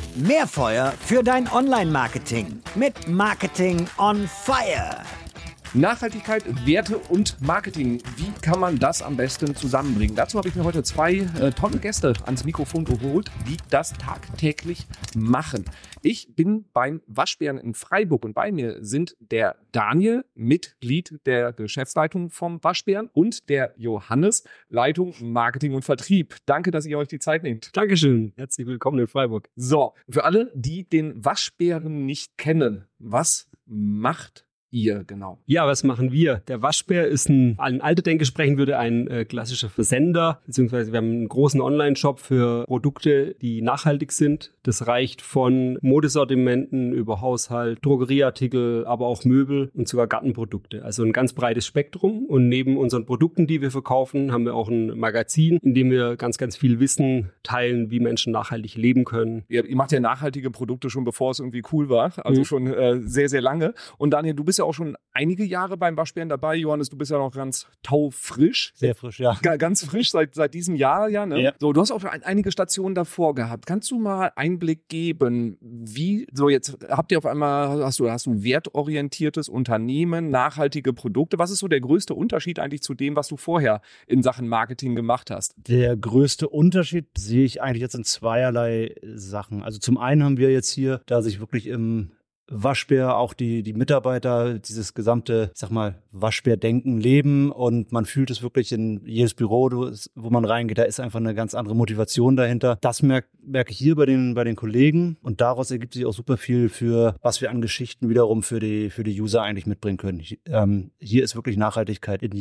Mehr Feuer für dein Online-Marketing mit Marketing on Fire. Nachhaltigkeit, Werte und Marketing. Wie kann man das am besten zusammenbringen? Dazu habe ich mir heute zwei tolle Gäste ans Mikrofon geholt, die das tagtäglich machen. Ich bin beim Waschbären in Freiburg und bei mir sind der Daniel, Mitglied der Geschäftsleitung vom Waschbären, und der Johannes, Leitung Marketing und Vertrieb. Danke, dass ihr euch die Zeit nehmt. Dankeschön. Herzlich willkommen in Freiburg. So, für alle, die den Waschbären nicht kennen, was macht ihr genau? Ja, was machen wir? Der Waschbär ist in alter Denke sprechen würde ein klassischer Versender, beziehungsweise wir haben einen großen Online-Shop für Produkte, die nachhaltig sind. Das reicht von Modesortimenten über Haushalt, Drogerieartikel, aber auch Möbel und sogar Gartenprodukte. Also ein ganz breites Spektrum. Und neben unseren Produkten, die wir verkaufen, haben wir auch ein Magazin, in dem wir ganz, ganz viel Wissen teilen, wie Menschen nachhaltig leben können. Ihr macht ja nachhaltige Produkte schon, bevor es irgendwie cool war, also schon sehr, sehr lange. Und Daniel, du bist ja auch schon einige Jahre beim Waschbären dabei. Johannes, du bist ja noch ganz taufrisch. Sehr frisch, ja. Ganz frisch seit diesem Jahr, ja, ne? Ja. So, du hast auch einige Stationen davor gehabt. Kannst du mal Einblick geben, wie, so jetzt habt ihr auf einmal, hast du ein wertorientiertes Unternehmen, nachhaltige Produkte. Was ist so der größte Unterschied eigentlich zu dem, was du vorher in Sachen Marketing gemacht hast? Der größte Unterschied sehe ich eigentlich jetzt in zweierlei Sachen. Also zum einen haben wir jetzt hier, da sich wirklich im Waschbär auch die Mitarbeiter dieses gesamte, ich sag mal, Waschbär-Denken leben, und man fühlt es wirklich in jedes Büro, wo man reingeht, da ist einfach eine ganz andere Motivation dahinter. Das merke ich hier bei den Kollegen, und daraus ergibt sich auch super viel für, was wir an Geschichten wiederum für die User eigentlich mitbringen können. Hier ist wirklich Nachhaltigkeit in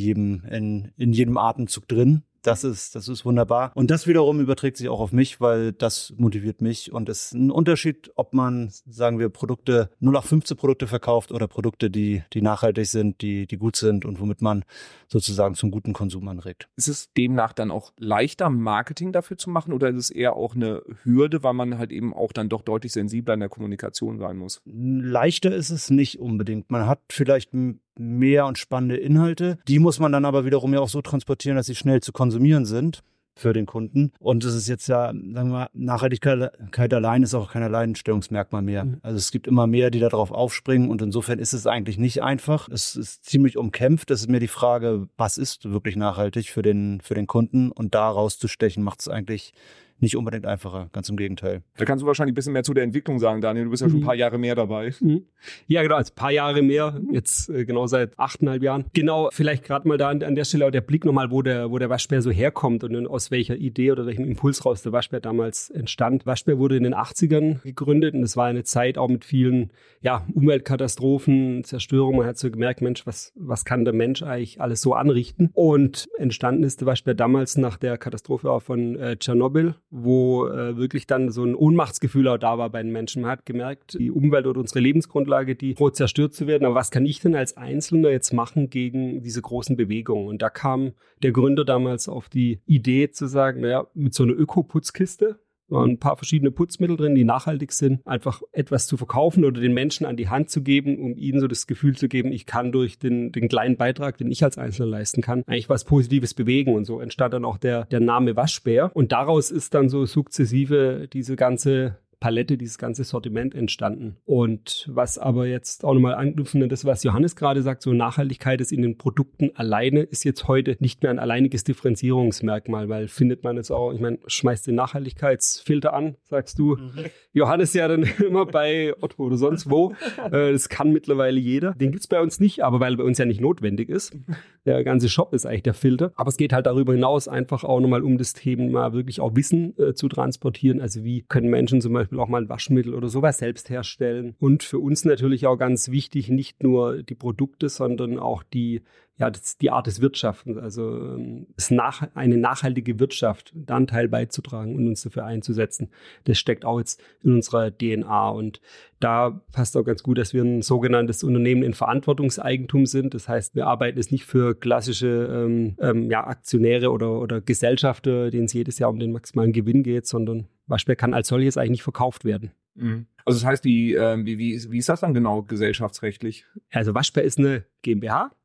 jedem Atemzug drin. Das ist wunderbar. Und das wiederum überträgt sich auch auf mich, weil das motiviert mich. Und es ist ein Unterschied, ob man, sagen wir, Produkte, 0815-Produkte verkauft oder Produkte, die nachhaltig sind, die gut sind und womit man sozusagen zum guten Konsum anregt. Ist es demnach dann auch leichter, Marketing dafür zu machen, oder ist es eher auch eine Hürde, weil man halt eben auch dann doch deutlich sensibler in der Kommunikation sein muss? Leichter ist es nicht unbedingt. Man hat vielleicht mehr und spannende Inhalte. Die muss man dann aber wiederum ja auch so transportieren, dass sie schnell zu konsumieren sind für den Kunden. Und es ist jetzt ja, sagen wir mal, Nachhaltigkeit allein ist auch kein Alleinstellungsmerkmal mehr. Also es gibt immer mehr, die da drauf aufspringen, und insofern ist es eigentlich nicht einfach. Es ist ziemlich umkämpft. Es ist mir die Frage, was ist wirklich nachhaltig für den Kunden, und da rauszustechen macht es eigentlich nicht unbedingt einfacher, ganz im Gegenteil. Da kannst du wahrscheinlich ein bisschen mehr zu der Entwicklung sagen, Daniel. Du bist ja schon ein paar Jahre mehr dabei. Ja, genau, also ein paar Jahre mehr, jetzt genau seit 8,5 Jahren. Genau, vielleicht gerade mal da an der Stelle auch der Blick nochmal, wo der Waschbär so herkommt und aus welcher Idee oder welchem Impuls raus der Waschbär damals entstand. Waschbär wurde in den 80ern gegründet, und es war eine Zeit auch mit vielen Umweltkatastrophen, Zerstörung. Man hat so gemerkt, Mensch, was kann der Mensch eigentlich alles so anrichten? Und entstanden ist der Waschbär damals nach der Katastrophe auch von Tschernobyl, wo wirklich dann so ein Ohnmachtsgefühl auch da war bei den Menschen. Man hat gemerkt, die Umwelt oder unsere Lebensgrundlage, die droht zerstört zu werden. Aber was kann ich denn als Einzelner jetzt machen gegen diese großen Bewegungen? Und da kam der Gründer damals auf die Idee zu sagen, mit so einer Öko-Putzkiste, waren ein paar verschiedene Putzmittel drin, die nachhaltig sind, einfach etwas zu verkaufen oder den Menschen an die Hand zu geben, um ihnen so das Gefühl zu geben, ich kann durch den kleinen Beitrag, den ich als Einzelner leisten kann, eigentlich was Positives bewegen. Und so entstand dann auch der Name Waschbär. Und daraus ist dann so sukzessive diese ganze Palette, dieses ganze Sortiment entstanden. Und was aber jetzt auch nochmal anknüpfen an das, was Johannes gerade sagt, so Nachhaltigkeit ist in den Produkten alleine, ist jetzt heute nicht mehr ein alleiniges Differenzierungsmerkmal, weil findet man jetzt auch, ich meine, schmeißt den Nachhaltigkeitsfilter an, sagst du. Johannes ja dann immer bei Otto oder sonst wo. Das kann mittlerweile jeder. Den gibt's bei uns nicht, aber weil bei uns ja nicht notwendig ist. Der ganze Shop ist eigentlich der Filter. Aber es geht halt darüber hinaus einfach auch nochmal um das Thema wirklich auch Wissen zu transportieren. Also wie können Menschen zum Beispiel auch mal ein Waschmittel oder sowas selbst herstellen. Und für uns natürlich auch ganz wichtig, nicht nur die Produkte, sondern auch die Art des Wirtschaftens, also eine nachhaltige Wirtschaft, da einen Teil beizutragen und uns dafür einzusetzen. Das steckt auch jetzt in unserer DNA, und da passt auch ganz gut, dass wir ein sogenanntes Unternehmen in Verantwortungseigentum sind. Das heißt, wir arbeiten jetzt nicht für klassische Aktionäre oder Gesellschafter, denen es jedes Jahr um den maximalen Gewinn geht, sondern Waschbär kann als solches eigentlich nicht verkauft werden. Also das heißt, wie ist das dann genau gesellschaftsrechtlich? Also Waschbär ist eine GmbH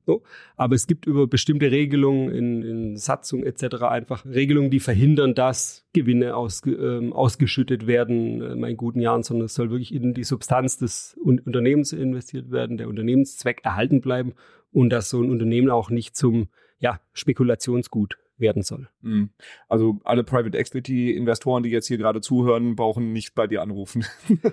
So. Aber es gibt über bestimmte Regelungen in Satzung etc. einfach Regelungen, die verhindern, dass Gewinne ausgeschüttet werden in guten Jahren, sondern es soll wirklich in die Substanz des Unternehmens investiert werden, der Unternehmenszweck erhalten bleiben und dass so ein Unternehmen auch nicht zum Spekulationsgut werden soll. Also alle Private Equity Investoren, die jetzt hier gerade zuhören, brauchen nicht bei dir anrufen.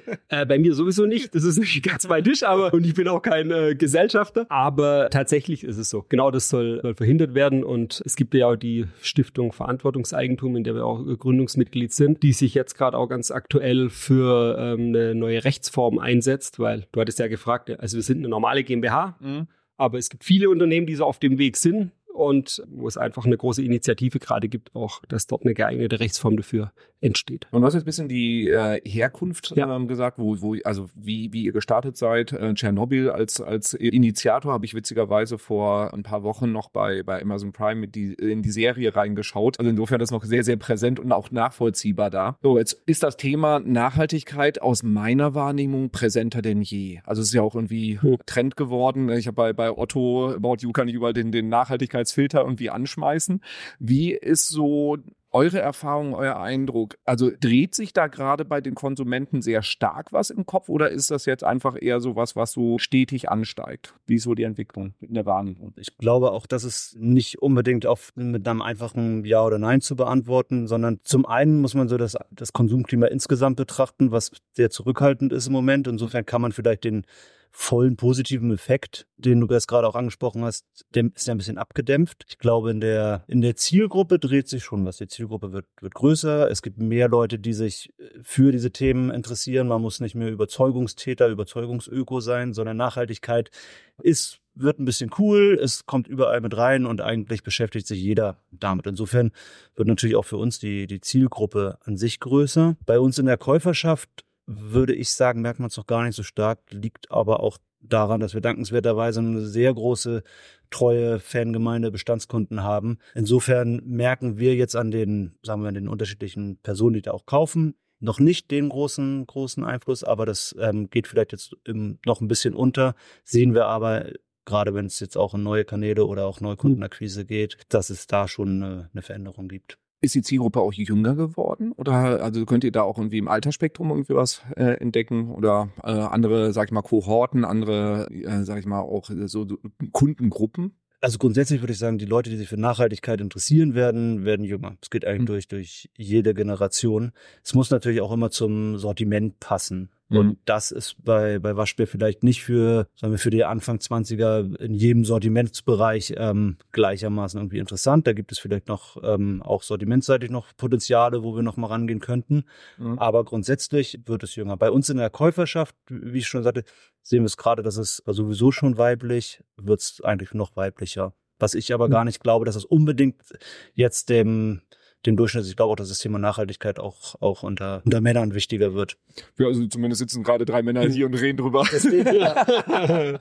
Bei mir sowieso nicht. Das ist nicht ganz mein Tisch, und ich bin auch kein Gesellschafter. Aber tatsächlich ist es so. Genau das soll verhindert werden. Und es gibt ja auch die Stiftung Verantwortungseigentum, in der wir auch Gründungsmitglied sind, die sich jetzt gerade auch ganz aktuell für eine neue Rechtsform einsetzt, weil du hattest ja gefragt, also wir sind eine normale GmbH, aber es gibt viele Unternehmen, die so auf dem Weg sind. Und wo es einfach eine große Initiative gerade gibt, auch, dass dort eine geeignete Rechtsform dafür entsteht. Und du hast jetzt ein bisschen die Herkunft gesagt, wie ihr gestartet seid. Tschernobyl als Initiator habe ich witzigerweise vor ein paar Wochen noch bei Amazon Prime in die Serie reingeschaut. Also insofern ist noch sehr, sehr präsent und auch nachvollziehbar da. So, jetzt ist das Thema Nachhaltigkeit aus meiner Wahrnehmung präsenter denn je. Also es ist ja auch irgendwie Trend geworden. Ich habe bei Otto About You kann ich überall den Nachhaltigkeitsfilter irgendwie anschmeißen. Wie ist so eure Erfahrung, euer Eindruck? Also dreht sich da gerade bei den Konsumenten sehr stark was im Kopf oder ist das jetzt einfach eher so was so stetig ansteigt? Wie ist so die Entwicklung in der Wahrnehmung? Ich glaube auch, dass es nicht unbedingt mit einem einfachen Ja oder Nein zu beantworten, sondern zum einen muss man so das Konsumklima insgesamt betrachten, was sehr zurückhaltend ist im Moment. Insofern kann man vielleicht den vollen positiven Effekt, den du jetzt gerade auch angesprochen hast, der ist ja ein bisschen abgedämpft. Ich glaube, in der Zielgruppe dreht sich schon was. Die Zielgruppe wird größer. Es gibt mehr Leute, die sich für diese Themen interessieren. Man muss nicht mehr Überzeugungstäter, Überzeugungsöko sein, sondern Nachhaltigkeit wird ein bisschen cool. Es kommt überall mit rein und eigentlich beschäftigt sich jeder damit. Insofern wird natürlich auch für uns die Zielgruppe an sich größer. Bei uns in der Käuferschaft würde ich sagen, merkt man es noch gar nicht so stark, liegt aber auch daran, dass wir dankenswerterweise eine sehr große, treue Fangemeinde, Bestandskunden haben. Insofern merken wir jetzt an den unterschiedlichen Personen, die da auch kaufen, noch nicht den großen Einfluss, aber das geht vielleicht jetzt noch ein bisschen unter. Sehen wir aber, gerade wenn es jetzt auch in neue Kanäle oder auch Neukundenakquise geht, dass es da schon eine Veränderung gibt. Ist die Zielgruppe auch jünger geworden? Oder also könnt ihr da auch irgendwie im Altersspektrum irgendwie was entdecken? Oder andere, sag ich mal, Kohorten, andere, sag ich mal, auch so Kundengruppen? Also grundsätzlich würde ich sagen, die Leute, die sich für Nachhaltigkeit interessieren, werden jünger. Es geht eigentlich durch jede Generation. Es muss natürlich auch immer zum Sortiment passen. Und das ist bei Waschbär vielleicht nicht für die Anfang 20er in jedem Sortimentsbereich gleichermaßen irgendwie interessant. Da gibt es vielleicht noch auch sortimentseitig noch Potenziale, wo wir noch mal rangehen könnten. Aber grundsätzlich wird es jünger. Bei uns in der Käuferschaft, wie ich schon sagte, sehen wir es gerade, dass es sowieso schon weiblich, wird es eigentlich noch weiblicher. Was ich aber gar nicht glaube, dass es unbedingt jetzt dem Durchschnitt, ich glaube auch, dass das Thema Nachhaltigkeit auch unter Männern wichtiger wird. Ja, also zumindest sitzen gerade 3 Männer hier und reden drüber. Ja,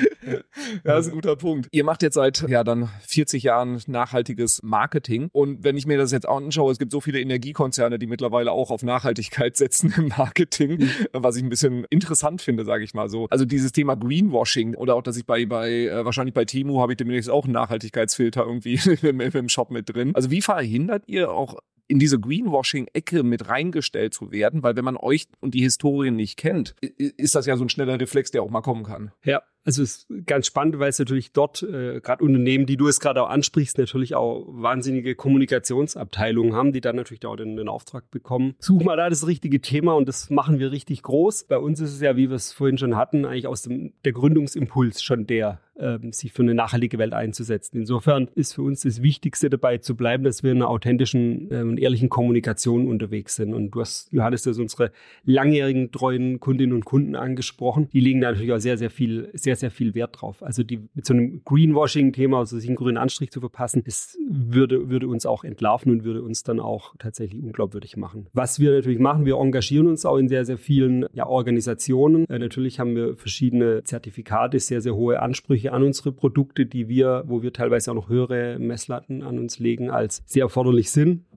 das ist ein guter Punkt. Ihr macht jetzt seit dann 40 Jahren nachhaltiges Marketing. Und wenn ich mir das jetzt anschaue, es gibt so viele Energiekonzerne, die mittlerweile auch auf Nachhaltigkeit setzen im Marketing, was ich ein bisschen interessant finde, sage ich mal so. Also dieses Thema Greenwashing oder auch, dass ich wahrscheinlich bei Temu habe ich demnächst auch einen Nachhaltigkeitsfilter irgendwie im Shop mit drin. Also wie verhindert ihr auch in diese Greenwashing-Ecke mit reingestellt zu werden, weil wenn man euch und die Historien nicht kennt, ist das ja so ein schneller Reflex, der auch mal kommen kann. Ja, also es ist ganz spannend, weil es natürlich dort gerade Unternehmen, die du es gerade auch ansprichst, natürlich auch wahnsinnige Kommunikationsabteilungen haben, die dann natürlich auch den Auftrag bekommen. Such mal da das richtige Thema und das machen wir richtig groß. Bei uns ist es ja, wie wir es vorhin schon hatten, eigentlich aus der Gründungsimpuls schon sich für eine nachhaltige Welt einzusetzen. Insofern ist für uns das Wichtigste dabei zu bleiben, dass wir in einer authentischen und ehrlichen Kommunikation unterwegs sind. Und du hast, Johannes, das unsere langjährigen treuen Kundinnen und Kunden angesprochen. Die legen da natürlich auch sehr, sehr viel Wert drauf. Also mit so einem Greenwashing-Thema, also sich einen grünen Anstrich zu verpassen, das würde uns auch entlarven und würde uns dann auch tatsächlich unglaubwürdig machen. Was wir natürlich machen, wir engagieren uns auch in sehr, sehr vielen Organisationen. Natürlich haben wir verschiedene Zertifikate, sehr, sehr hohe Ansprüche an unsere Produkte, wo wir teilweise auch noch höhere Messlatten an uns legen, als sehr erforderlich sind.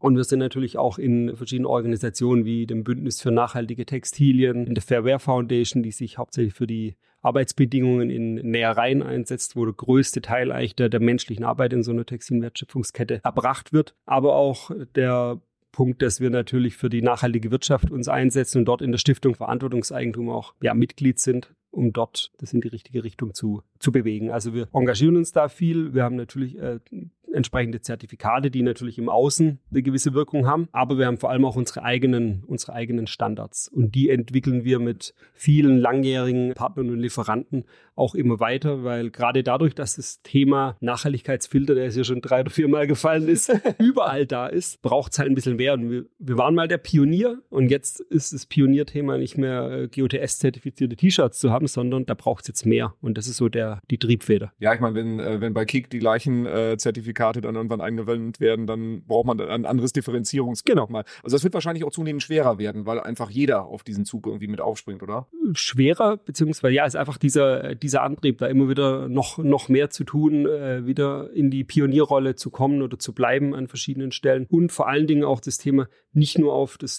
Und wir sind natürlich auch in verschiedenen Organisationen wie dem Bündnis für nachhaltige Textilien, in der Fair Wear Foundation, die sich hauptsächlich für die Arbeitsbedingungen in Nähereien einsetzt, wo der größte Teil eigentlich der menschlichen Arbeit in so einer Textilwertschöpfungskette erbracht wird. Aber auch der Punkt, dass wir natürlich für die nachhaltige Wirtschaft uns einsetzen und dort in der Stiftung Verantwortungseigentum auch Mitglied sind, um dort das in die richtige Richtung zu bewegen. Also wir engagieren uns da viel. Wir haben natürlich entsprechende Zertifikate, die natürlich im Außen eine gewisse Wirkung haben. Aber wir haben vor allem auch unsere eigenen Standards. Und die entwickeln wir mit vielen langjährigen Partnern und Lieferanten auch immer weiter, weil gerade dadurch, dass das Thema Nachhaltigkeitsfilter, der ist ja schon 3 oder 4 Mal gefallen ist, überall da ist, braucht es halt ein bisschen mehr. Und wir waren mal der Pionier und jetzt ist das Pionierthema nicht mehr GOTS-zertifizierte T-Shirts zu haben, sondern da braucht es jetzt mehr. Und das ist so die Triebfeder. Ja, ich meine, wenn bei Kik die gleichen Zertifikate dann irgendwann eingewendet werden, dann braucht man ein anderes Differenzierungsmerkmal. Genau. Also das wird wahrscheinlich auch zunehmend schwerer werden, weil einfach jeder auf diesen Zug irgendwie mit aufspringt, oder? Schwerer, beziehungsweise ist einfach dieser Antrieb, da immer wieder noch mehr zu tun, wieder in die Pionierrolle zu kommen oder zu bleiben an verschiedenen Stellen. Und vor allen Dingen auch das Thema nicht nur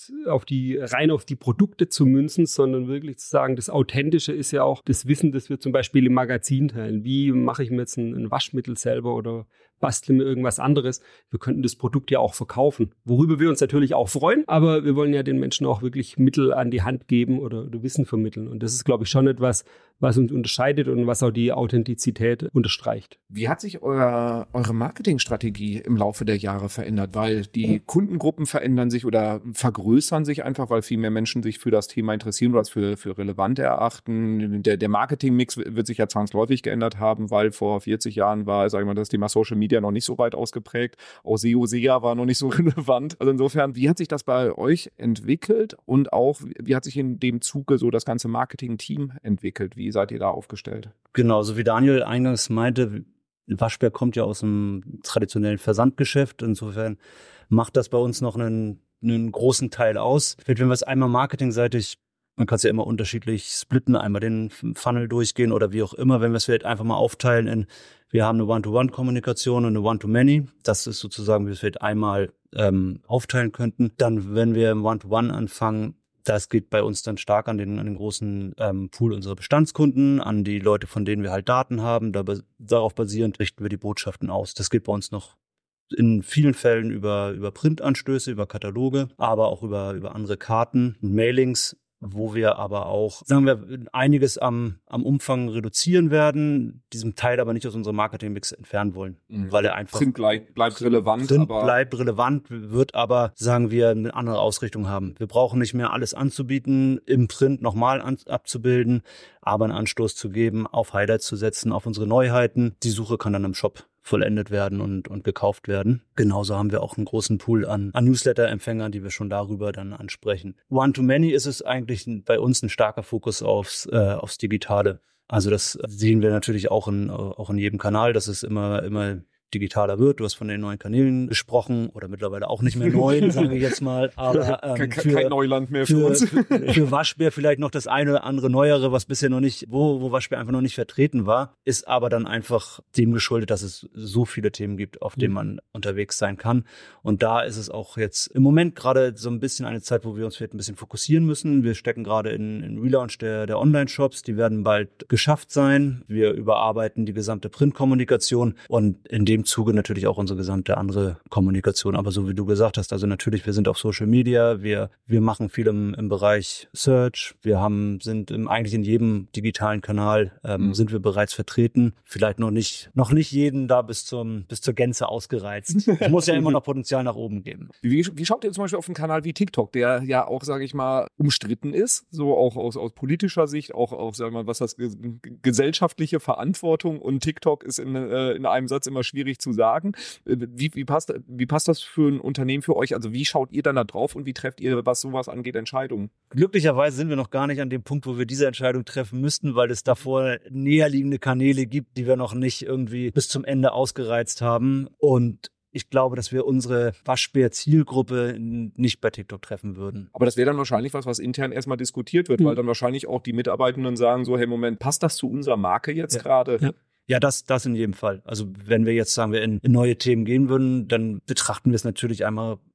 rein auf die Produkte zu münzen, sondern wirklich zu sagen, das Authentische ist ja auch das Wissen, das wir zum Beispiel im Magazin teilen. Wie mache ich mir jetzt ein Waschmittel selber oder basteln mir irgendwas anderes? Wir könnten das Produkt ja auch verkaufen, worüber wir uns natürlich auch freuen, aber wir wollen ja den Menschen auch wirklich Mittel an die Hand geben oder Wissen vermitteln. Und das ist, glaube ich, schon etwas, was uns unterscheidet und was auch die Authentizität unterstreicht. Wie hat sich eure Marketingstrategie im Laufe der Jahre verändert? Weil die Kundengruppen verändern sich oder vergrößern sich einfach, weil viel mehr Menschen sich für das Thema interessieren oder es für relevant erachten. Der Marketingmix wird sich ja zwangsläufig geändert haben, weil vor 40 Jahren war, sage ich mal, das Thema Social Media noch nicht so weit ausgeprägt. Auch SEO, SEA war noch nicht so relevant. Also insofern, wie hat sich das bei euch entwickelt und auch, wie hat sich in dem Zuge so das ganze Marketing-Team entwickelt? Wie seid ihr da aufgestellt? Genau, so wie Daniel eingangs meinte, Waschbär kommt ja aus dem traditionellen Versandgeschäft. Insofern macht das bei uns noch einen großen Teil aus. Wenn wir es einmal marketingseitig, man kann es ja immer unterschiedlich splitten, einmal den Funnel durchgehen oder wie auch immer, wenn wir es vielleicht einfach mal aufteilen in, wir haben eine One-to-One-Kommunikation und eine One-to-Many. Das ist sozusagen, wie wir es vielleicht einmal aufteilen könnten. Dann, wenn wir im One-to-One anfangen, das geht bei uns dann stark an den großen Pool unserer Bestandskunden, an die Leute, von denen wir halt Daten haben. Darauf basierend richten wir die Botschaften aus. Das geht bei uns noch in vielen Fällen über Printanstöße, über Kataloge, aber auch über andere Karten und Mailings, wo wir aber auch, sagen wir, einiges am Umfang reduzieren werden, diesem Teil aber nicht aus unserem Marketingmix entfernen wollen, weil er einfach Print bleibt relevant. Bleibt relevant, wird aber, sagen wir, eine andere Ausrichtung haben. Wir brauchen nicht mehr alles anzubieten, im Print nochmal abzubilden, aber einen Anstoß zu geben, auf Highlights zu setzen, auf unsere Neuheiten. Die Suche kann dann im Shop vollendet werden und gekauft werden. Genauso haben wir auch einen großen Pool an Newsletter-Empfängern, die wir schon darüber dann ansprechen. One-to-Many ist es eigentlich bei uns ein starker Fokus aufs Digitale. Also das sehen wir natürlich auch in jedem Kanal, dass es immer digitaler wird. Du hast von den neuen Kanälen gesprochen oder mittlerweile auch nicht mehr neuen, sage ich jetzt mal. Aber kein Neuland mehr für uns. Für Waschbär vielleicht noch das eine oder andere Neuere, was bisher noch nicht, wo Waschbär einfach noch nicht vertreten war, ist aber dann einfach dem geschuldet, dass es so viele Themen gibt, auf denen man unterwegs sein kann. Und da ist es auch jetzt im Moment gerade so ein bisschen eine Zeit, wo wir uns vielleicht ein bisschen fokussieren müssen. Wir stecken gerade in Relaunch der Online-Shops. Die werden bald geschafft sein. Wir überarbeiten die gesamte Printkommunikation und in dem Zuge natürlich auch unsere gesamte andere Kommunikation. Aber so wie du gesagt hast, also natürlich, wir sind auf Social Media, wir machen viel im Bereich Search, sind eigentlich in jedem digitalen Kanal sind wir bereits vertreten. Vielleicht noch nicht jeden da bis zur Gänze ausgereizt. Es muss ja immer noch Potenzial nach oben geben. Wie schaut ihr zum Beispiel auf einen Kanal wie TikTok, der ja auch, sage ich mal, umstritten ist, so auch aus politischer Sicht, auch sagen wir mal, was das gesellschaftliche Verantwortung, und TikTok ist in einem Satz immer schwierig zu sagen. Wie passt das für ein Unternehmen für euch? Also wie schaut ihr dann da drauf und wie trefft ihr, was sowas angeht, Entscheidungen? Glücklicherweise sind wir noch gar nicht an dem Punkt, wo wir diese Entscheidung treffen müssten, weil es davor näherliegende Kanäle gibt, die wir noch nicht irgendwie bis zum Ende ausgereizt haben. Und ich glaube, dass wir unsere Waschbär-Zielgruppe nicht bei TikTok treffen würden. Aber das wäre dann wahrscheinlich was intern erstmal diskutiert wird, weil dann wahrscheinlich auch die Mitarbeitenden sagen so, hey, Moment, passt das zu unserer Marke jetzt gerade? Ja. Ja, das in jedem Fall. Also wenn wir jetzt sagen, wir in neue Themen gehen würden, dann betrachten wir es natürlich einmal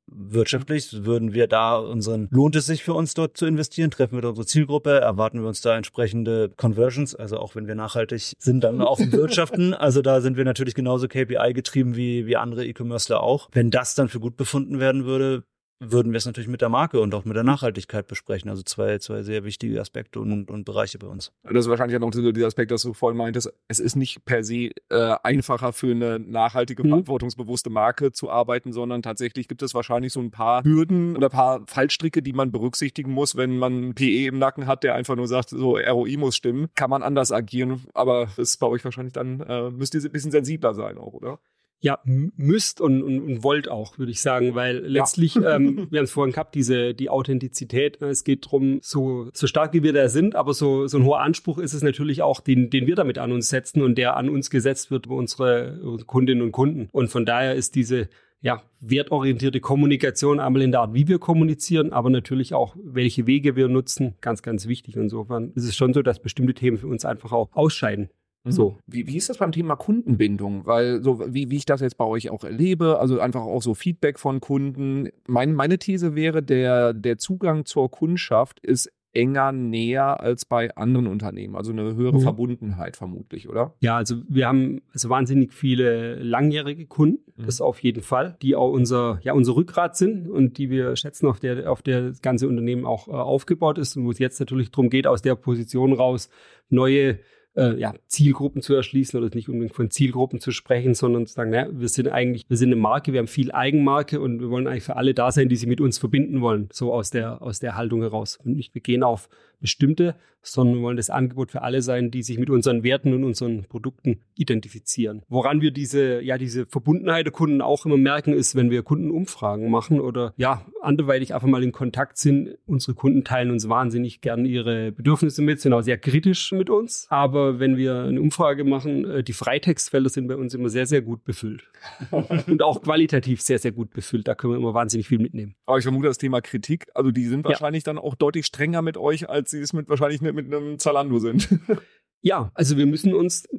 wirtschaftlich würden wir da lohnt es sich für uns dort zu investieren? Treffen wir da unsere Zielgruppe? Erwarten wir uns da entsprechende Conversions? Also auch wenn wir nachhaltig sind, dann auch im Wirtschaften. Also da sind wir natürlich genauso KPI getrieben wie andere E-Commercer auch. Wenn das dann für gut befunden werden würde, würden wir es natürlich mit der Marke und auch mit der Nachhaltigkeit besprechen. Also zwei sehr wichtige Aspekte und Bereiche bei uns. Das ist wahrscheinlich auch noch dieser Aspekt, dass du vorhin meintest, es ist nicht per se einfacher für eine nachhaltige, verantwortungsbewusste Marke zu arbeiten, sondern tatsächlich gibt es wahrscheinlich so ein paar Hürden oder ein paar Fallstricke, die man berücksichtigen muss, wenn man einen PE im Nacken hat, der einfach nur sagt, so ROI muss stimmen, kann man anders agieren, aber das ist bei euch wahrscheinlich dann, müsst ihr ein bisschen sensibler sein auch, oder? Ja, müsst und wollt auch, würde ich sagen, weil letztlich, wir haben es vorhin gehabt, die Authentizität, es geht darum, so stark wie wir da sind, aber so ein hoher Anspruch ist es natürlich auch, den wir damit an uns setzen und der an uns gesetzt wird bei unsere Kundinnen und Kunden. Und von daher ist diese wertorientierte Kommunikation einmal in der Art, wie wir kommunizieren, aber natürlich auch, welche Wege wir nutzen, ganz, ganz wichtig. Insofern ist es schon so, dass bestimmte Themen für uns einfach auch ausscheiden. So. Wie ist das beim Thema Kundenbindung? Weil so wie ich das jetzt bei euch auch erlebe, also einfach auch so Feedback von Kunden. Meine These wäre, der Zugang zur Kundschaft ist enger, näher als bei anderen Unternehmen. Also eine höhere Verbundenheit vermutlich, oder? Ja, also wir haben wahnsinnig viele langjährige Kunden, das auf jeden Fall, die auch unser Rückgrat sind und die wir schätzen, auf der das ganze Unternehmen auch aufgebaut ist und wo es jetzt natürlich darum geht, aus der Position raus neue Zielgruppen zu erschließen oder nicht unbedingt von Zielgruppen zu sprechen, sondern zu sagen, wir sind eine Marke, wir haben viel Eigenmarke und wir wollen eigentlich für alle da sein, die sich mit uns verbinden wollen, so aus der Haltung heraus. Und nicht, wir gehen auf bestimmte, sondern wir wollen das Angebot für alle sein, die sich mit unseren Werten und unseren Produkten identifizieren. Woran wir diese Verbundenheit der Kunden auch immer merken, ist, wenn wir Kundenumfragen machen oder anderweitig einfach mal in Kontakt sind. Unsere Kunden teilen uns wahnsinnig gern ihre Bedürfnisse mit, sind auch sehr kritisch mit uns. Aber wenn wir eine Umfrage machen, die Freitextfelder sind bei uns immer sehr, sehr gut befüllt. Und auch qualitativ sehr, sehr gut befüllt. Da können wir immer wahnsinnig viel mitnehmen. Aber ich vermute, das Thema Kritik, also die sind wahrscheinlich dann auch deutlich strenger mit euch, als sie es wahrscheinlich mit einem Zalando sind. Ja, also wir müssen uns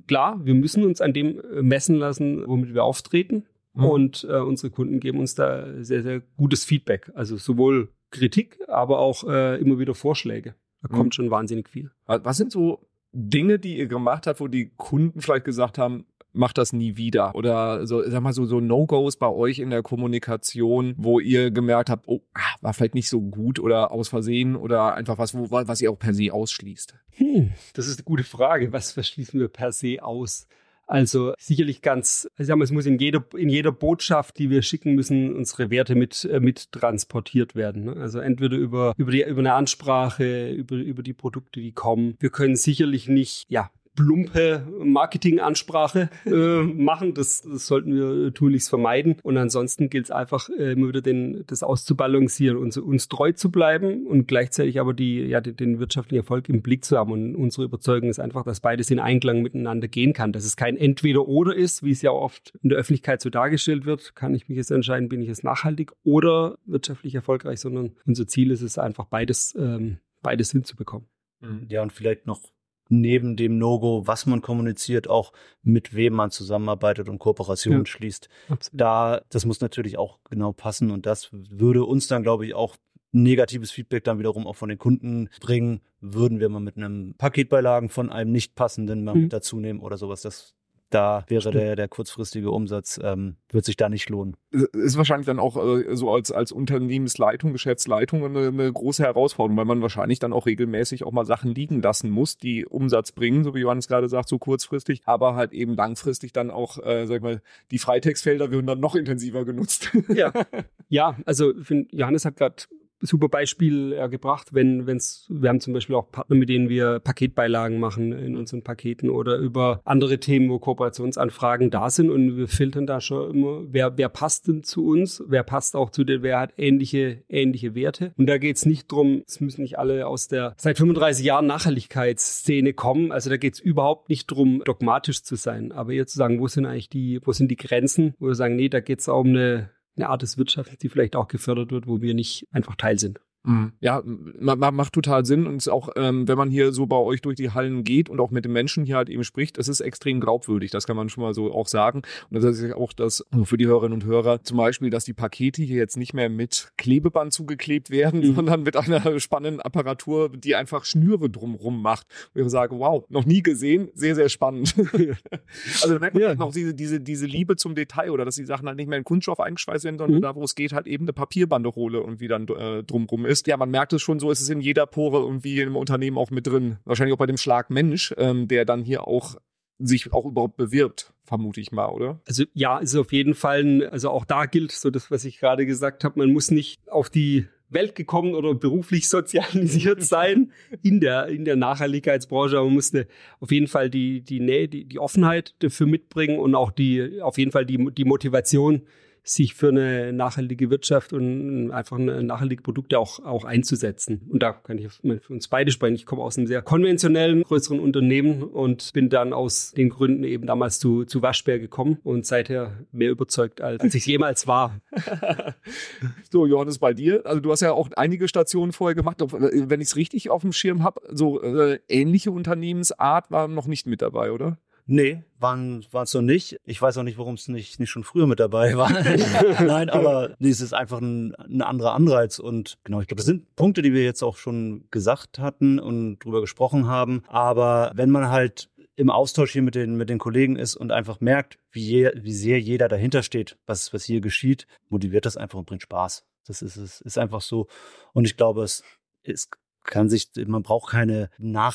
an dem messen lassen, womit wir auftreten. Und unsere Kunden geben uns da sehr, sehr gutes Feedback. Also sowohl Kritik, aber auch immer wieder Vorschläge. Da kommt schon wahnsinnig viel. Was sind so Dinge, die ihr gemacht habt, wo die Kunden vielleicht gesagt haben, macht das nie wieder? Oder so, sag mal so No-Gos bei euch in der Kommunikation, wo ihr gemerkt habt, war vielleicht nicht so gut oder aus Versehen oder einfach was ihr auch per se ausschließt? Das ist eine gute Frage. Was verschließen wir per se aus? Also sicherlich es muss in jeder Botschaft, die wir schicken, müssen unsere Werte mit transportiert werden. Ne? Also entweder über eine Ansprache, über die Produkte, die kommen. Wir können sicherlich nicht, plumpe Marketingansprache machen. Das sollten wir tunlichst vermeiden. Und ansonsten gilt es einfach immer wieder das auszubalancieren und uns treu zu bleiben und gleichzeitig aber den wirtschaftlichen Erfolg im Blick zu haben. Und unsere Überzeugung ist einfach, dass beides in Einklang miteinander gehen kann. Dass es kein Entweder-Oder ist, wie es ja oft in der Öffentlichkeit so dargestellt wird. Kann ich mich jetzt entscheiden, bin ich jetzt nachhaltig oder wirtschaftlich erfolgreich, sondern unser Ziel ist es einfach, beides hinzubekommen. Ja, und vielleicht noch neben dem No-Go, was man kommuniziert, auch mit wem man zusammenarbeitet und Kooperationen schließt. Absolut. Das muss natürlich auch genau passen und das würde uns dann, glaube ich, auch negatives Feedback dann wiederum auch von den Kunden bringen, würden wir mal mit einem Paketbeilagen von einem nicht passenden mal mit dazu nehmen oder sowas. Da wäre der kurzfristige Umsatz, wird sich da nicht lohnen. Ist wahrscheinlich dann auch so als Unternehmensleitung, Geschäftsleitung eine große Herausforderung, weil man wahrscheinlich dann auch regelmäßig auch mal Sachen liegen lassen muss, die Umsatz bringen, so wie Johannes gerade sagt, so kurzfristig, aber halt eben langfristig dann auch, die Freitextfelder werden dann noch intensiver genutzt. Ja, also ich finde, Johannes hat gerade super Beispiel gebracht, wir haben zum Beispiel auch Partner, mit denen wir Paketbeilagen machen in unseren Paketen oder über andere Themen, wo Kooperationsanfragen da sind und wir filtern da schon immer, wer passt denn zu uns, wer passt auch wer hat ähnliche Werte. Und da geht es nicht drum, es müssen nicht alle aus der seit 35 Jahren Nachhaltigkeitsszene kommen, also da geht es überhaupt nicht drum, dogmatisch zu sein, aber eher zu sagen, wo sind die Grenzen, wo wir sagen, nee, da geht es auch um eine Art des Wirtschaftens, die vielleicht auch gefördert wird, wo wir nicht einfach Teil sind. Ja, macht total Sinn und ist auch, wenn man hier so bei euch durch die Hallen geht und auch mit den Menschen hier halt eben spricht, es ist extrem glaubwürdig, das kann man schon mal so auch sagen. Und das ist auch das für die Hörerinnen und Hörer zum Beispiel, dass die Pakete hier jetzt nicht mehr mit Klebeband zugeklebt werden, sondern mit einer spannenden Apparatur, die einfach Schnüre drumrum macht. Und ich sage, wow, noch nie gesehen, sehr, sehr spannend. Also da merkt man noch diese Liebe zum Detail oder dass die Sachen halt nicht mehr in Kunststoff eingeschweißt werden, sondern da, wo es geht, halt eben eine Papierbanderole und wie dann drumrum ist. Ja, man merkt es schon so, ist es in jeder Pore irgendwie im Unternehmen auch mit drin. Wahrscheinlich auch bei dem Schlag Mensch, der dann hier auch sich auch überhaupt bewirbt, vermute ich mal, oder? Also ja, ist auf jeden Fall, also auch da gilt so das, was ich gerade gesagt habe, man muss nicht auf die Welt gekommen oder beruflich sozialisiert sein in der Nachhaltigkeitsbranche, aber man muss auf jeden Fall die Nähe, die Offenheit dafür mitbringen und auch auf jeden Fall die Motivation, sich für eine nachhaltige Wirtschaft und einfach nachhaltige Produkte auch einzusetzen. Und da kann ich für uns beide sprechen. Ich komme aus einem sehr konventionellen, größeren Unternehmen und bin dann aus den Gründen eben damals zu Waschbär gekommen und seither mehr überzeugt, als ich jemals war. So, Johannes, bei dir. Also du hast ja auch einige Stationen vorher gemacht. Wenn ich es richtig auf dem Schirm habe, so ähnliche Unternehmensart war noch nicht mit dabei, oder? Nee, waren es noch nicht. Ich weiß auch nicht, warum es nicht schon früher mit dabei war. Nein, aber es ist einfach ein anderer Anreiz. Und genau, ich glaube, das sind Punkte, die wir jetzt auch schon gesagt hatten und drüber gesprochen haben. Aber wenn man halt im Austausch hier mit den Kollegen ist und einfach merkt, wie sehr jeder dahinter steht, was hier geschieht, motiviert das einfach und bringt Spaß. Das ist einfach so. Und ich glaube, man braucht keine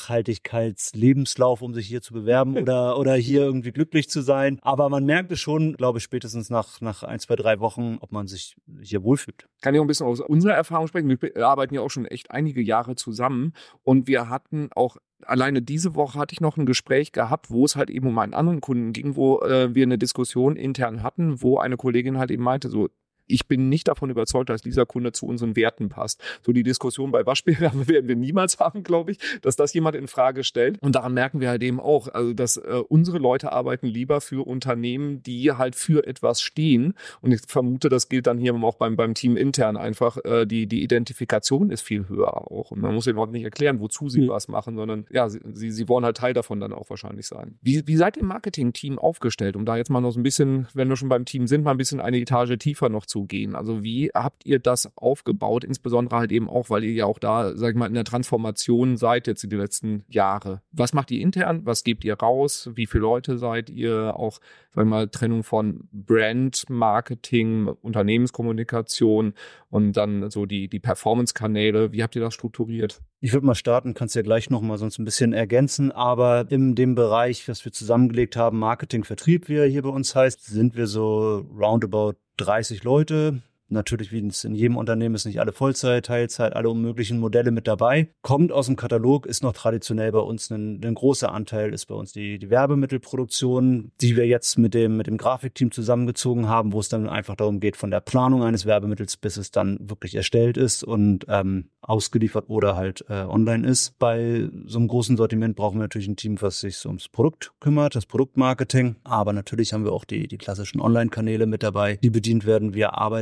Nachhaltigkeitslebenslauf, um sich hier zu bewerben oder hier irgendwie glücklich zu sein. Aber man merkt es schon, glaube ich, spätestens nach 1, 2, 3 Wochen, ob man sich hier wohlfühlt. Kann ich auch ein bisschen aus unserer Erfahrung sprechen. Wir arbeiten ja auch schon echt einige Jahre zusammen und wir hatten auch alleine diese Woche hatte ich noch ein Gespräch gehabt, wo es halt eben um einen anderen Kunden ging, wo wir eine Diskussion intern hatten, wo eine Kollegin halt eben meinte, so, ich bin nicht davon überzeugt, dass dieser Kunde zu unseren Werten passt. So die Diskussion bei Waschbär werden wir niemals haben, glaube ich, dass das jemand in Frage stellt. Und daran merken wir halt eben auch, also dass unsere Leute arbeiten lieber für Unternehmen, die halt für etwas stehen. Und ich vermute, das gilt dann hier auch beim Team intern einfach. Die Identifikation ist viel höher auch. Und man muss den Leuten nicht erklären, wozu sie was machen, sondern ja, sie wollen halt Teil davon dann auch wahrscheinlich sein. Wie seid ihr im Marketing-Team aufgestellt? Um da jetzt mal noch so ein bisschen, wenn wir schon beim Team sind, mal ein bisschen eine Etage tiefer noch zu gehen. Also wie habt ihr das aufgebaut? Insbesondere halt eben auch, weil ihr ja auch da, sag ich mal, in der Transformation seid jetzt in den letzten Jahre. Was macht ihr intern? Was gebt ihr raus? Wie viele Leute seid ihr? Auch, sag ich mal, Trennung von Brand, Marketing, Unternehmenskommunikation und dann so die Performance-Kanäle. Wie habt ihr das strukturiert? Ich würde mal starten, kannst ja gleich nochmal sonst ein bisschen ergänzen, aber in dem Bereich, was wir zusammengelegt haben, Marketing, Vertrieb, wie er hier bei uns heißt, sind wir so roundabout 30 Leute. Natürlich, wie es in jedem Unternehmen ist, nicht alle Vollzeit, Teilzeit, alle möglichen Modelle mit dabei. Kommt aus dem Katalog, ist noch traditionell bei uns ein großer Anteil, ist bei uns die Werbemittelproduktion, die wir jetzt mit dem Grafikteam zusammengezogen haben, wo es dann einfach darum geht, von der Planung eines Werbemittels, bis es dann wirklich erstellt ist und ausgeliefert oder halt online ist. Bei so einem großen Sortiment brauchen wir natürlich ein Team, was sich ums Produkt kümmert, das Produktmarketing. Aber natürlich haben wir auch die klassischen Online-Kanäle mit dabei, die bedient werden.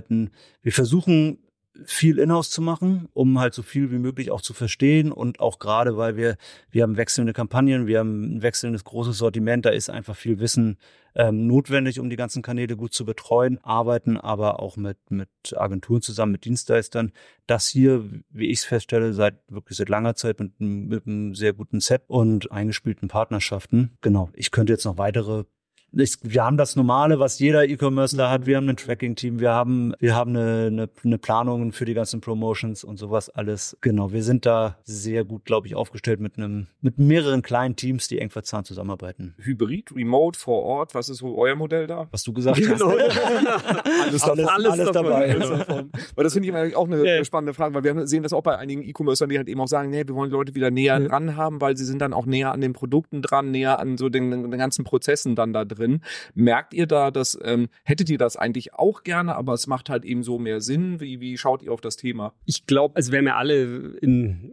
Wir versuchen, viel Inhouse zu machen, um halt so viel wie möglich auch zu verstehen und auch gerade, weil wir haben wechselnde Kampagnen, wir haben ein wechselndes großes Sortiment, da ist einfach viel Wissen notwendig, um die ganzen Kanäle gut zu betreuen, arbeiten aber auch mit Agenturen zusammen, mit Dienstleistern. Das hier, wie ich es feststelle, seit langer Zeit mit einem sehr guten Set und eingespielten Partnerschaften. Genau, ich könnte jetzt noch weitere. Wir haben das Normale, was jeder E-Commercer hat. Wir haben ein Tracking-Team, wir haben eine Planung für die ganzen Promotions und sowas alles. Genau, wir sind da sehr gut, glaube ich, aufgestellt mit mehreren kleinen Teams, die eng verzahnt zusammenarbeiten. Hybrid, Remote, vor Ort, was ist so euer Modell da? Was du gesagt hast. alles dabei. Weil das finde ich immer auch eine spannende Frage, weil wir sehen das auch bei einigen E-Commercern, die halt eben auch sagen, nee, wir wollen die Leute wieder näher dran haben, weil sie sind dann auch näher an den Produkten dran, näher an so den ganzen Prozessen dann da drin. Merkt ihr da, dass hättet ihr das eigentlich auch gerne, aber es macht halt eben so mehr Sinn? Wie schaut ihr auf das Thema? Ich glaube, also wir haben ja alle in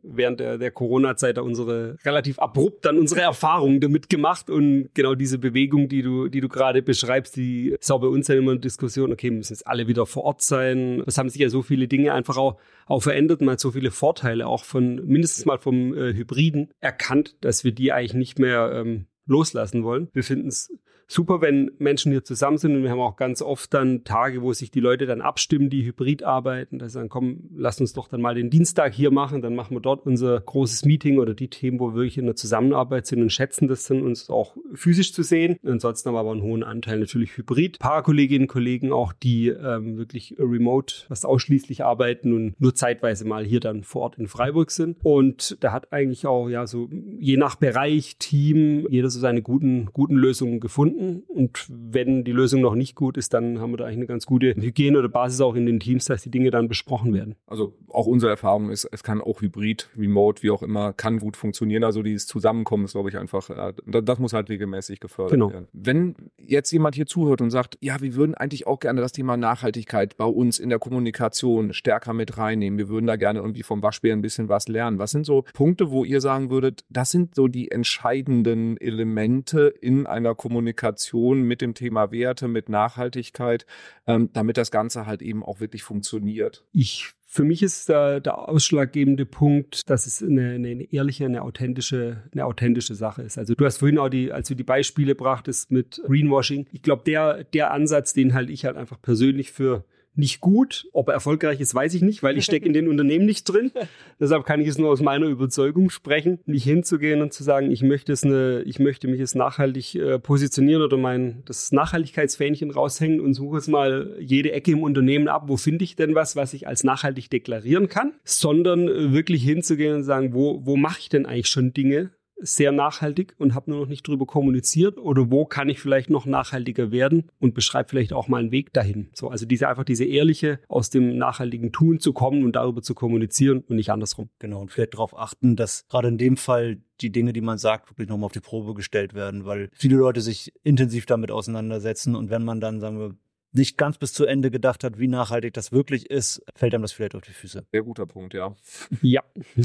während der Corona-Zeit da relativ abrupt dann unsere Erfahrungen damit gemacht und genau diese Bewegung, die du gerade beschreibst, die ist auch bei uns ja immer eine Diskussion, okay, müssen jetzt alle wieder vor Ort sein. Es haben sich ja so viele Dinge einfach auch verändert, man hat so viele Vorteile auch mindestens mal vom Hybriden erkannt, dass wir die eigentlich nicht mehr loslassen wollen. Wir finden es super, wenn Menschen hier zusammen sind und wir haben auch ganz oft dann Tage, wo sich die Leute dann abstimmen, die hybrid arbeiten, dass sie sagen, komm, lass uns doch dann mal den Dienstag hier machen, dann machen wir dort unser großes Meeting oder die Themen, wo wir wirklich in der Zusammenarbeit sind und schätzen das dann, uns auch physisch zu sehen. Ansonsten haben wir aber einen hohen Anteil natürlich hybrid. Ein paar Kolleginnen und Kollegen auch, die wirklich remote fast ausschließlich arbeiten und nur zeitweise mal hier dann vor Ort in Freiburg sind. Und da hat eigentlich auch ja so je nach Bereich, Team, jeder so seine guten Lösungen gefunden. Und wenn die Lösung noch nicht gut ist, dann haben wir da eigentlich eine ganz gute Hygiene oder Basis auch in den Teams, dass die Dinge dann besprochen werden. Also auch unsere Erfahrung ist, es kann auch hybrid, remote, wie auch immer, kann gut funktionieren. Also dieses Zusammenkommen ist, glaube ich, einfach, das muss halt regelmäßig gefördert werden. Wenn jetzt jemand hier zuhört und sagt, ja, wir würden eigentlich auch gerne das Thema Nachhaltigkeit bei uns in der Kommunikation stärker mit reinnehmen. Wir würden da gerne irgendwie vom Waschbär ein bisschen was lernen. Was sind so Punkte, wo ihr sagen würdet, das sind so die entscheidenden Elemente in einer Kommunikation mit dem Thema Werte, mit Nachhaltigkeit, damit das Ganze halt eben auch wirklich funktioniert? Für mich ist der ausschlaggebende Punkt, dass es eine ehrliche, eine authentische Sache ist. Also du hast vorhin auch als du die Beispiele brachtest mit Greenwashing, ich glaube, der Ansatz, den halte ich halt einfach persönlich für nicht gut. Ob er erfolgreich ist, weiß ich nicht, weil ich stecke in den Unternehmen nicht drin. Deshalb kann ich es nur aus meiner Überzeugung sprechen, nicht hinzugehen und zu sagen, ich möchte mich jetzt nachhaltig positionieren oder das Nachhaltigkeitsfähnchen raushängen und suche jetzt mal jede Ecke im Unternehmen ab, wo finde ich denn was ich als nachhaltig deklarieren kann, sondern wirklich hinzugehen und sagen, wo mache ich denn eigentlich schon Dinge sehr nachhaltig und habe nur noch nicht drüber kommuniziert oder wo kann ich vielleicht noch nachhaltiger werden und beschreibe vielleicht auch mal einen Weg dahin. So, also diese ehrliche, aus dem nachhaltigen Tun zu kommen und darüber zu kommunizieren und nicht andersrum. Genau, und vielleicht darauf achten, dass gerade in dem Fall die Dinge, die man sagt, wirklich nochmal auf die Probe gestellt werden, weil viele Leute sich intensiv damit auseinandersetzen und wenn man dann, sagen wir, nicht ganz bis zu Ende gedacht hat, wie nachhaltig das wirklich ist, fällt einem das vielleicht auf die Füße. Sehr guter Punkt, ja. Ja.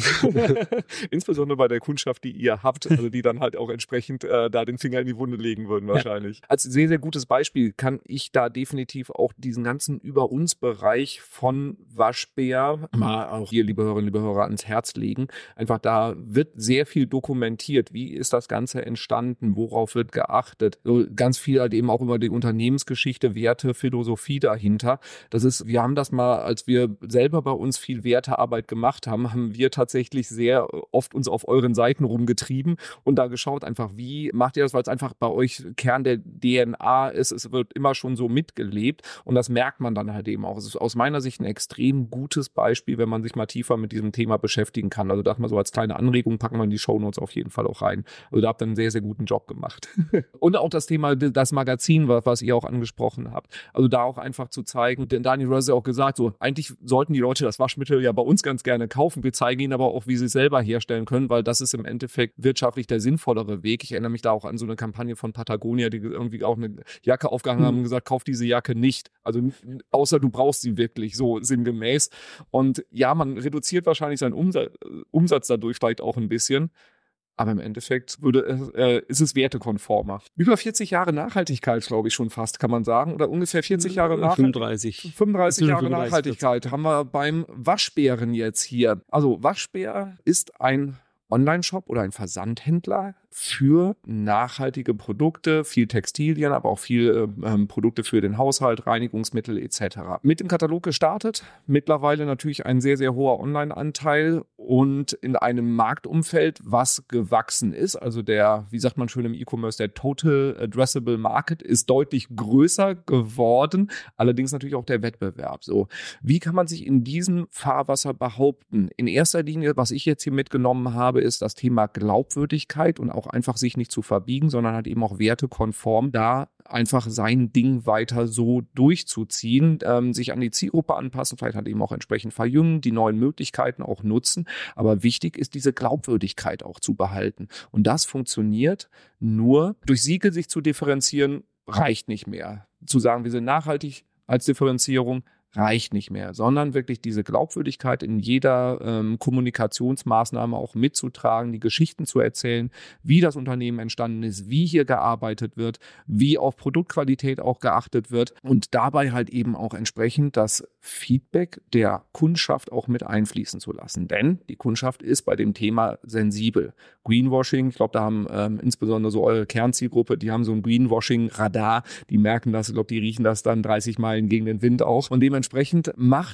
Insbesondere bei der Kundschaft, die ihr habt, also die dann halt auch entsprechend da den Finger in die Wunde legen würden wahrscheinlich. Ja. Als sehr, sehr gutes Beispiel kann ich da definitiv auch diesen ganzen Über-uns-Bereich von Waschbär mal auch hier, liebe Hörerinnen, liebe Hörer, ans Herz legen. Einfach da wird sehr viel dokumentiert. Wie ist das Ganze entstanden? Worauf wird geachtet? So ganz viel halt eben auch über die Unternehmensgeschichte, Werte, Philosophie dahinter. Wir haben das mal, als wir selber bei uns viel Wertearbeit gemacht haben, haben wir tatsächlich sehr oft uns auf euren Seiten rumgetrieben und da geschaut einfach, wie macht ihr das, weil es einfach bei euch Kern der DNA ist, es wird immer schon so mitgelebt und das merkt man dann halt eben auch. Es ist aus meiner Sicht ein extrem gutes Beispiel, wenn man sich mal tiefer mit diesem Thema beschäftigen kann. Also das mal so als kleine Anregung, packen wir in die Shownotes auf jeden Fall auch rein. Also da habt ihr einen sehr, sehr guten Job gemacht. Und auch das Thema, das Magazin, was ihr auch angesprochen habt. Also da auch einfach zu zeigen, denn Daniel Rose hat auch gesagt, so eigentlich sollten die Leute das Waschmittel ja bei uns ganz gerne kaufen. Wir zeigen ihnen aber auch, wie sie es selber herstellen können, weil das ist im Endeffekt wirtschaftlich der sinnvollere Weg. Ich erinnere mich da auch an so eine Kampagne von Patagonia, die irgendwie auch eine Jacke aufgehangen haben und gesagt, kauf diese Jacke nicht. Also außer du brauchst sie wirklich, so sinngemäß. Und ja, man reduziert wahrscheinlich seinen Umsatz dadurch vielleicht auch ein bisschen. Aber im Endeffekt ist es wertekonformer. Über 40 Jahre Nachhaltigkeit, glaube ich schon fast, kann man sagen. Oder ungefähr 40 Jahre Nachhaltigkeit. 35 Jahre Nachhaltigkeit haben wir beim Waschbären jetzt hier. Also Waschbär ist ein Online-Shop oder ein Versandhändler für nachhaltige Produkte, viel Textilien, aber auch viel Produkte für den Haushalt, Reinigungsmittel etc. Mit dem Katalog gestartet, mittlerweile natürlich ein sehr, sehr hoher Online-Anteil und in einem Marktumfeld, was gewachsen ist. Also wie sagt man schön im E-Commerce, der Total Addressable Market ist deutlich größer geworden, allerdings natürlich auch der Wettbewerb. So, wie kann man sich in diesem Fahrwasser behaupten? In erster Linie, was ich jetzt hier mitgenommen habe, ist das Thema Glaubwürdigkeit und auch einfach sich nicht zu verbiegen, sondern halt eben auch wertekonform da einfach sein Ding weiter so durchzuziehen, sich an die Zielgruppe anpassen, vielleicht halt eben auch entsprechend verjüngen, die neuen Möglichkeiten auch nutzen. Aber wichtig ist, diese Glaubwürdigkeit auch zu behalten. Und das funktioniert nur durch Siegel sich zu differenzieren, reicht nicht mehr. Zu sagen, wir sind nachhaltig als Differenzierung reicht nicht mehr, sondern wirklich diese Glaubwürdigkeit in jeder Kommunikationsmaßnahme auch mitzutragen, die Geschichten zu erzählen, wie das Unternehmen entstanden ist, wie hier gearbeitet wird, wie auf Produktqualität auch geachtet wird und dabei halt eben auch entsprechend das Feedback der Kundschaft auch mit einfließen zu lassen. Denn die Kundschaft ist bei dem Thema sensibel. Greenwashing, ich glaube, da haben insbesondere so eure Kernzielgruppe, die haben so ein Greenwashing-Radar, die merken das, ich glaube, die riechen das dann 30 Meilen gegen den Wind auch. Und dementsprechend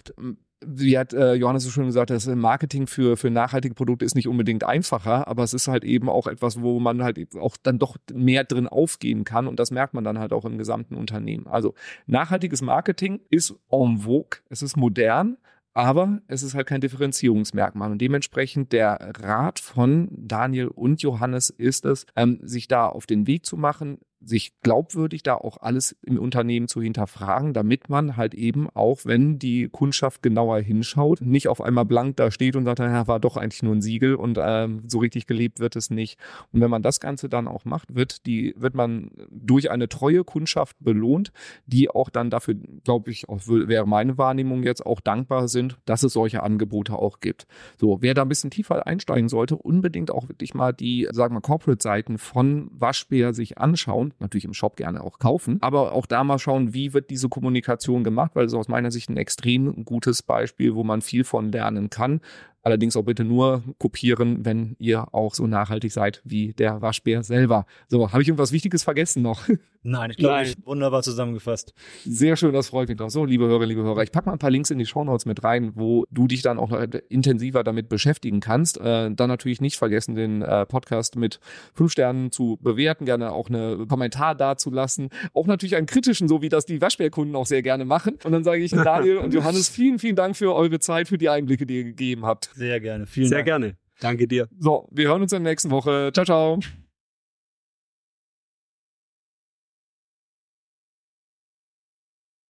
wie hat Johannes so schön gesagt, das Marketing für nachhaltige Produkte ist nicht unbedingt einfacher, aber es ist halt eben auch etwas, wo man halt auch dann doch mehr drin aufgehen kann und das merkt man dann halt auch im gesamten Unternehmen. Also nachhaltiges Marketing ist en vogue, es ist modern, aber es ist halt kein Differenzierungsmerkmal. Und dementsprechend der Rat von Daniel und Johannes ist es, sich da auf den Weg zu machen, sich glaubwürdig da auch alles im Unternehmen zu hinterfragen, damit man halt eben auch, wenn die Kundschaft genauer hinschaut, nicht auf einmal blank da steht und sagt, ja, war doch eigentlich nur ein Siegel und so richtig gelebt wird es nicht. Und wenn man das Ganze dann auch macht, wird man durch eine treue Kundschaft belohnt, die auch dann dafür, glaube ich, auch wäre meine Wahrnehmung jetzt, auch dankbar sind, dass es solche Angebote auch gibt. So, wer da ein bisschen tiefer einsteigen sollte, unbedingt auch wirklich mal die, sagen wir, Corporate-Seiten von Waschbär sich anschauen, natürlich im Shop gerne auch kaufen, aber auch da mal schauen, wie wird diese Kommunikation gemacht, weil es aus meiner Sicht ein extrem gutes Beispiel, wo man viel von lernen kann. Allerdings auch bitte nur kopieren, wenn ihr auch so nachhaltig seid wie der Waschbär selber. So, habe ich irgendwas Wichtiges vergessen noch? Nein, ich glaube, wunderbar zusammengefasst. Sehr schön, das freut mich doch. So, liebe Hörerinnen, liebe Hörer, ich packe mal ein paar Links in die Shownotes mit rein, wo du dich dann auch noch intensiver damit beschäftigen kannst. Dann natürlich nicht vergessen, den Podcast mit 5 Sternen zu bewerten, gerne auch einen Kommentar dazulassen. Auch natürlich einen kritischen, so wie das die Waschbärkunden auch sehr gerne machen. Und dann sage ich Daniel und Johannes, vielen, vielen Dank für eure Zeit, für die Einblicke, die ihr gegeben habt. Sehr gerne. Vielen Dank. Sehr gerne. Danke dir. So, wir hören uns in der nächsten Woche. Ciao, ciao.